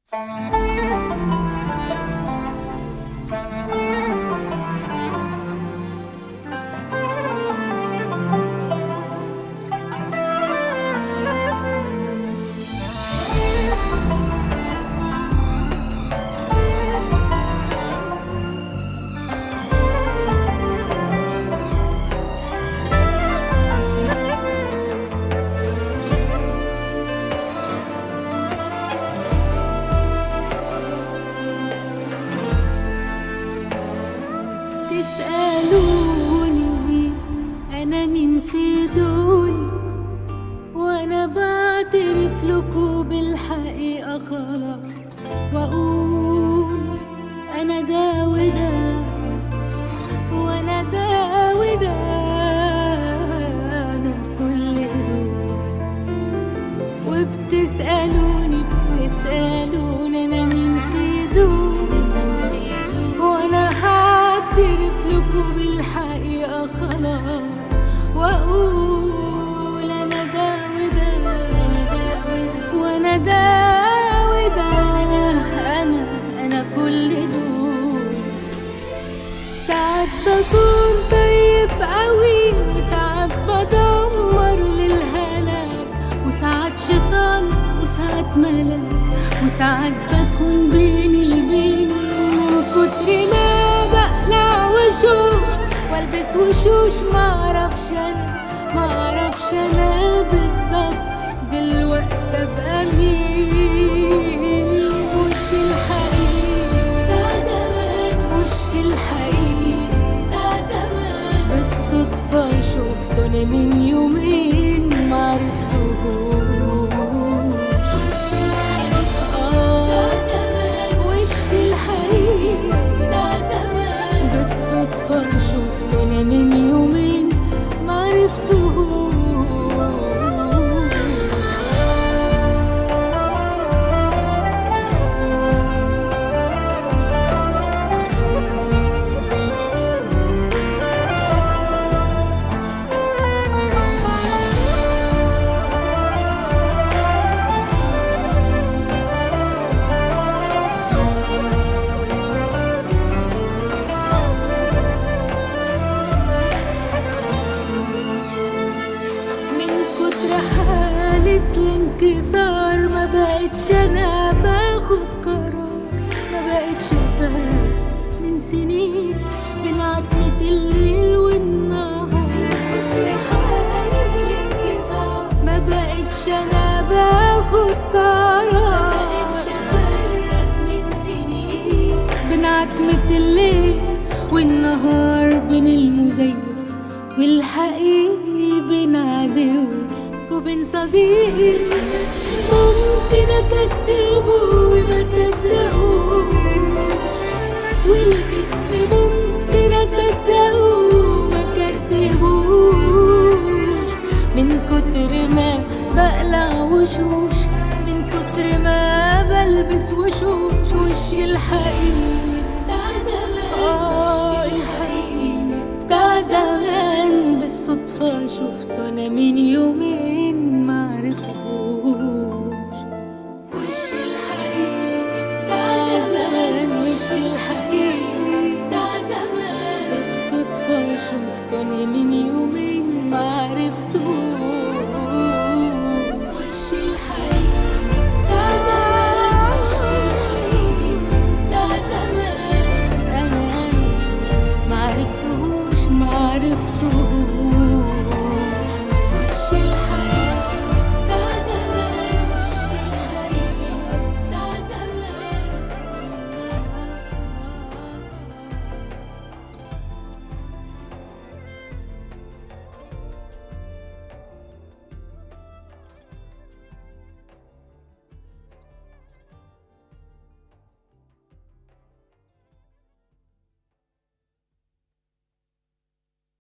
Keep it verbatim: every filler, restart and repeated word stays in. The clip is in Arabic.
تسألوني أنا مين في دول، وأنا بعترف لكم بالحقيقة خلاص، وأقول أنا ده وده وأنا ده وده، أنا كل دول. وبتسألوني بتسألوني أنا مين في دول، وأنا هعترف لكم بالحقيقة خلاص، وأقول أنا ده وده وأنا ده وده، أنا أنا كل دول. ساعات بكون طيب قوي، وساعات بدمر للهلاك، وساعات شيطان وساعات ملاك، وساعات بكون بين البين، ومن كتر ما بقلع وشوش والبس وشوش معرفش انا معرفش انا بالظبط دلوقتي ابقى مين. وش الحقيقي ده زمان، وش الحقيقي ده زمان، بالصدفة شفته انا من يومين معرفتهوش. وش الحقيقي ده زمان، وش الحقيقي ده زمان، بالصدفة شفته انا من يومين معرفتهوش. حالة الانكسار ما بقتش انا باخد قرار، ما بقتش افرق من سنين بين عتمة الليل والنهار. حالة الانكسار ما بقتش انا باخد قرار، ما بقتش افرق من سنين بين عتمة الليل والنهار، بين المزيف والحقيقي، بين عدو وبين صديقي. ممكن اكدبه وما صدقوش، والكذب ممكن اصدقه وما كدبوش، من كتر ما بقلع وشوش، من كتر ما بلبس وشوش. وش الحقيقي بتاع زمان، اه الحقيقي بتاع زمان، بالصدفة شفته انا من يومين معرفتهوش. وش الحقيقي بتاع زمان، وش الحقيقي بتاع زمان، بالصدفة شفته انا من يومين معرفتهوش.